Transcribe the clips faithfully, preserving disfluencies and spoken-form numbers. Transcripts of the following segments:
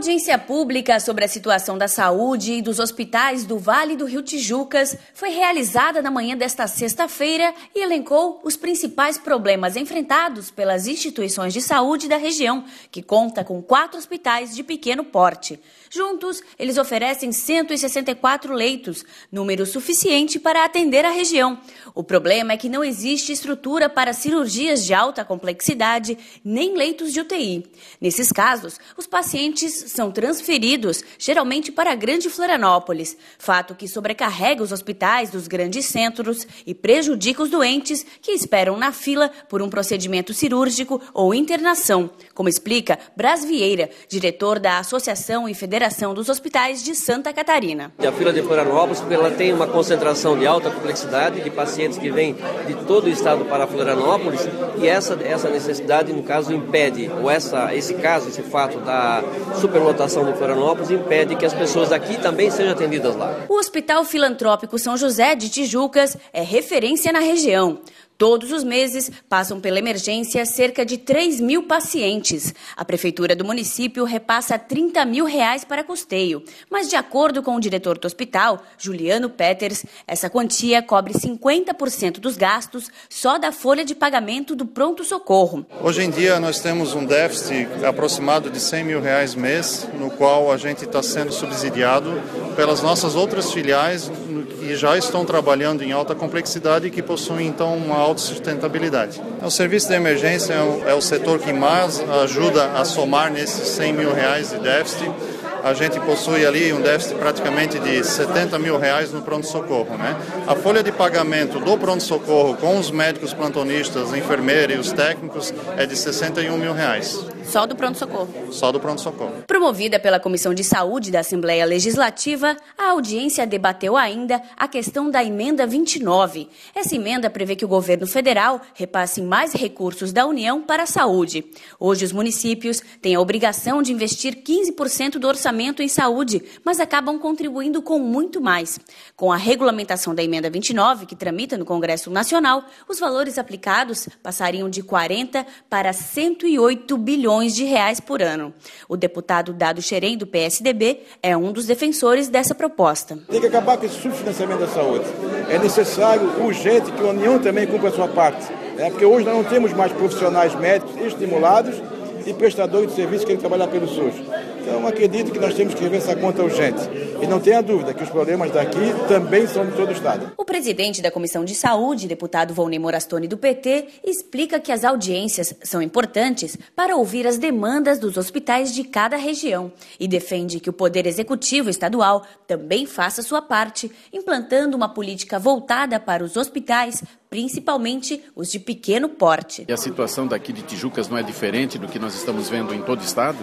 audiência pública sobre a situação da saúde e dos hospitais do Vale do Rio Tijucas foi realizada na manhã desta sexta-feira e elencou os principais problemas enfrentados pelas instituições de saúde da região, que conta com quatro hospitais de pequeno porte. Juntos, eles oferecem cento e sessenta e quatro leitos, número suficiente para atender a região. O problema é que não existe estrutura para cirurgias de alta complexidade, nem leitos de U T I. Nesses casos, os pacientes são transferidos, geralmente para a Grande Florianópolis, fato que sobrecarrega os hospitais dos grandes centros e prejudica os doentes que esperam na fila por um procedimento cirúrgico ou internação, como explica Braz Vieira, diretor da Associação e Federação dos Hospitais de Santa Catarina. A fila de Florianópolis, porque ela tem uma concentração de alta complexidade de pacientes que vêm de todo o estado para Florianópolis, e essa, essa necessidade, no caso, impede, ou essa, esse caso, esse fato da superlotação de Florianópolis impede que as pessoas daqui também sejam atendidas lá. O Hospital Filantrópico São José de Tijucas é referência na região. Todos os meses passam pela emergência cerca de três mil pacientes. A prefeitura do município repassa trinta mil reais para custeio, mas de acordo com o diretor do hospital, Juliano Peters, essa quantia cobre cinquenta por cento dos gastos só da folha de pagamento do pronto-socorro. Hoje em dia nós temos um déficit aproximado de cem mil reais mês, no qual a gente está sendo subsidiado pelas nossas outras filiais que já estão trabalhando em alta complexidade e que possuem então uma autossustentabilidade. O serviço de emergência é o, é o setor que mais ajuda a somar nesses cem mil reais de déficit. A gente possui ali um déficit praticamente de setenta mil reais no pronto-socorro, né? A folha de pagamento do pronto-socorro com os médicos plantonistas, a enfermeira e os técnicos é de sessenta e um mil reais. Só do pronto-socorro? Só do pronto-socorro. Promovida pela Comissão de Saúde da Assembleia Legislativa, a audiência debateu ainda a questão da emenda vinte e nove. Essa emenda prevê que o governo federal repasse mais recursos da União para a saúde. Hoje, os municípios têm a obrigação de investir quinze por cento do orçamento em saúde, mas acabam contribuindo com muito mais. Com a regulamentação da emenda vinte e nove, que tramita no Congresso Nacional, os valores aplicados passariam de quarenta para cento e oito bilhões de reais por ano. O deputado Dado Xerém, do P S D B, é um dos defensores dessa proposta. Tem que acabar com esse subfinanciamento da saúde. É necessário, urgente, que a União também cumpra a sua parte. É, porque hoje nós não temos mais profissionais médicos estimulados e prestadores de serviço que querem trabalhar pelo SUS. Então, acredito que nós temos que rever essa conta urgente. E não tenha dúvida que os problemas daqui também são de todo o Estado. O presidente da Comissão de Saúde, deputado Volney Morastoni, do P T, explica que as audiências são importantes para ouvir as demandas dos hospitais de cada região e defende que o Poder Executivo Estadual também faça sua parte, implantando uma política voltada para os hospitais, principalmente os de pequeno porte. E a situação daqui de Tijucas não é diferente do que nós estamos vendo em todo o estado.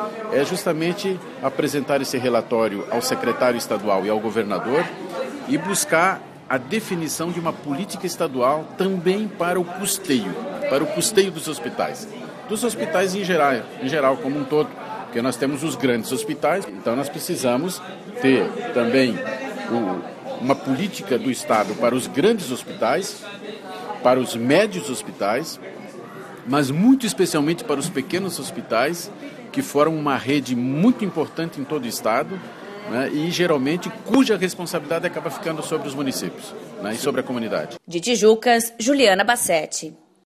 É justamente apresentar esse relatório ao secretário estadual e ao governador e buscar a definição de uma política estadual também para o custeio, para o custeio dos hospitais. Dos hospitais em geral, em geral como um todo, porque nós temos os grandes hospitais, então nós precisamos ter também o, uma política do Estado para os grandes hospitais, para os médios hospitais, mas muito especialmente para os pequenos hospitais, que foram uma rede muito importante em todo o estado, né, e geralmente cuja responsabilidade acaba ficando sobre os municípios, né, e sobre a comunidade. De Tijucas, Juliana Bassetti.